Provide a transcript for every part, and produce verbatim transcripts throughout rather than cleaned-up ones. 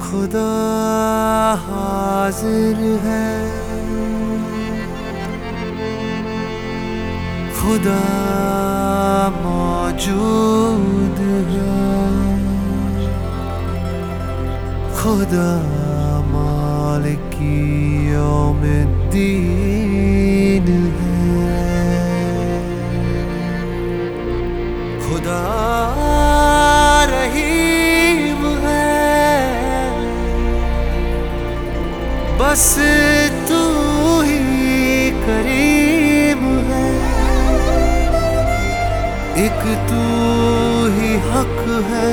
खुदा हाजिर है, खुदा मौजूद है, खुदा मालिकी यौमिद्दीन है, खुदा रहीम है, बस तू ही करीम है, एक तू ही हक है,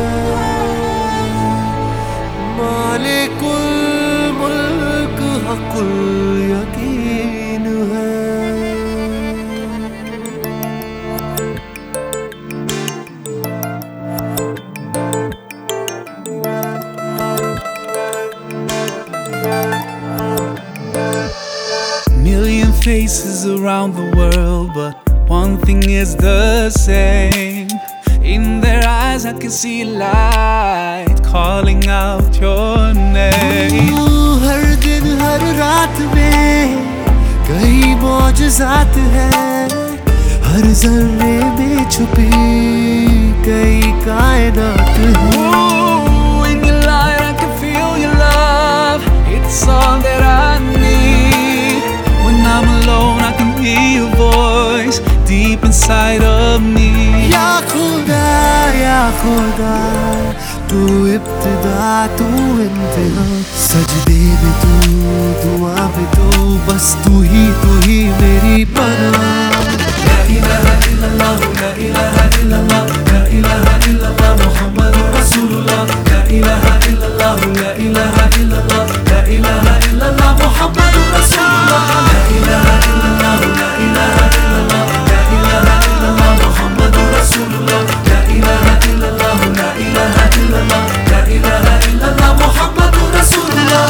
मालिकुल मुल्क हकुल यकीन है। Million faces around the world, but one thing is the same. In their eyes I can see light calling out your name. हर दिन हर रात में कई मौजज़ात हैं, हर ज़र्रे में छुपी कई कायनात हैं। Ooh, in your light I can feel your love. It's all that I need. When I'm alone I can hear your voice deep inside of me. या खुदा या खुदा तू इब्तिदा तू इंतहा, सजदे में तू दुआ में तू, बस तू ही तू ही मेरी पनाह। ला इलाहा इल्लल्लाह ला इलाहा इल्लल्लाह ला इलाहा इल्लल्लाह मुहम्मदुर रसूलुल्लाह ला इलाहा इल्लल्लाह ला इलाहा इल्लल्लाह ला इलाहा इल्लल्लाह मुहम्मदुर रसूलुल्लाह ला इलाहा इल्लल्लाह ला इलाहा इल्लल्लाह ला इलाहा इल्लल्लाह मुहम्मदुर रसूलुल्लाह ला इलाहा इल्लल्लाह ला इलाहा इल्लल्लाह ला इलाहा इल्लल्लाह मुहम्मदुर रसूलुल्लाह।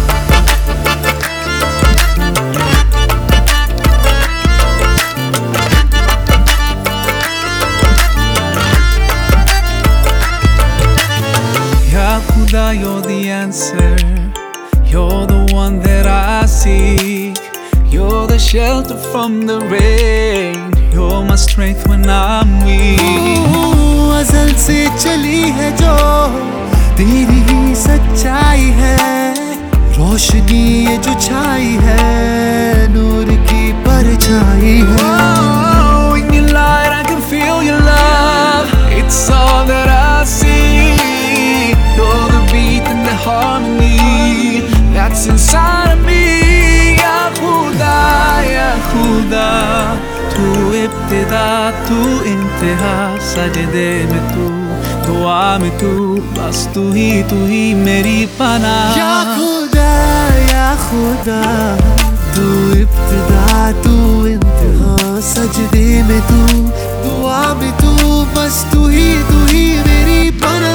Khuda, you're the answer. You're the one that I seek. You're the shelter from the rain. You're my strength when I'm weak. अज़ल से चली है जो तेरी ही सच्चाई है, रोशनी ये जो छाई है नूर की परछाई है। Oh, in your light I can feel your love. It's all that I see. You're the beat and the harmony that's inside of me. Ya Khuda, Ya Khuda, tu ibtida, tu intaha, sajde mein tu, dua mein tu, bas tu hi, tu hi meri panah. या खुदा या खुदा तू इब्तिदा तू इंतहा, सजदे में तू दुआ में तू, बस तू ही तू ही मेरी पनाह।